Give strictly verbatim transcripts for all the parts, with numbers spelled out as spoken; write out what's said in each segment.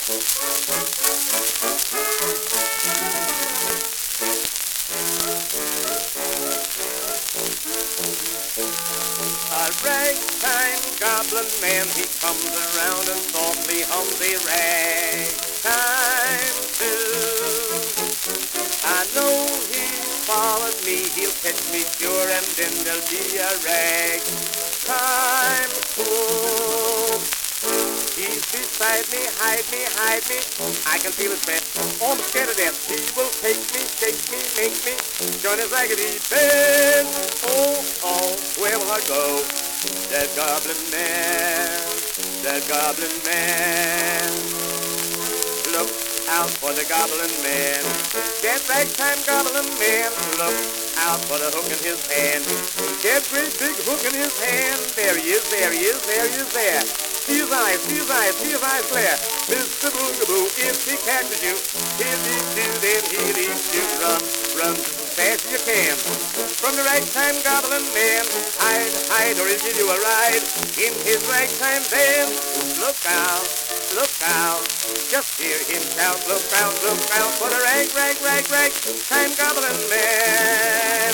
A ragtime goblin man, he comes around and softly hums a ragtime tune. I know he's followed me, he'll catch me sure, and then there'll be a ragtime tune. He's beside me, hide me, hide me. I can feel his breath. Oh, I'm scared to death. He will take me, shake me, make me join his raggedy band. Oh, oh, where will I go? That goblin man, that goblin man. Look out for the goblin man. That ragtime goblin man. Look out for the hook in his hand. That great big hook in his hand. There he is, there he is, there he is, there. See his eyes, see his eyes, see his eyes glare. Mister Boogaboo, if he catches you, he'll eat you, then he'll eat you. Run, run as fast as you can. From the ragtime goblin man, hide, hide, or he'll give you a ride in his ragtime van. Look out, look out, just hear him shout. Look out, look out for the rag, rag, rag, rag time goblin man.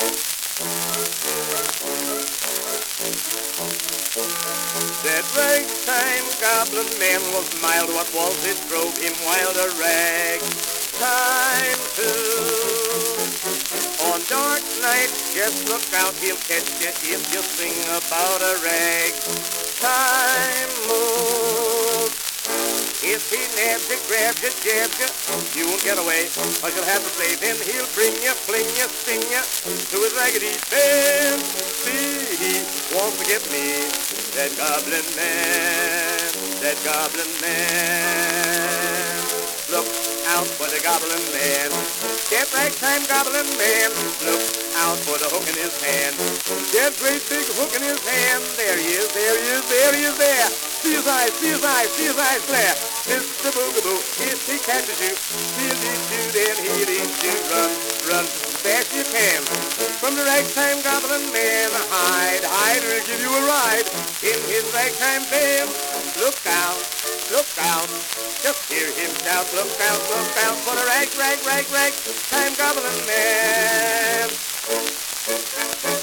That ragtime goblin man was mild, what was it drove him wild? A ragtime tune. On dark nights, just look out, he'll catch you if you sing about a ragtime mood. If he nabs you, grabs you, jabs you, you won't get away, cause you'll have to say, then he'll bring you, fling you, sting you to his raggedy band. See, he wants to get me, that goblin man, that goblin man. Look out for the goblin man, that ragtime goblin man. Look out for the hook in his hand, that great big hook in his hand. There he is, there he is, there he is, there. See his eyes, see his eyes, see his eyes glare. Mister Boogaboo, if he catches you, he'll eat you, then he'll eat you. Run, run as fast as you can. From the ragtime goblin man, hide, hide, or he'll give you a ride in his ragtime van. Look out, look out, just hear him shout. Look out, look out for the rag, rag, rag, rag time goblin man.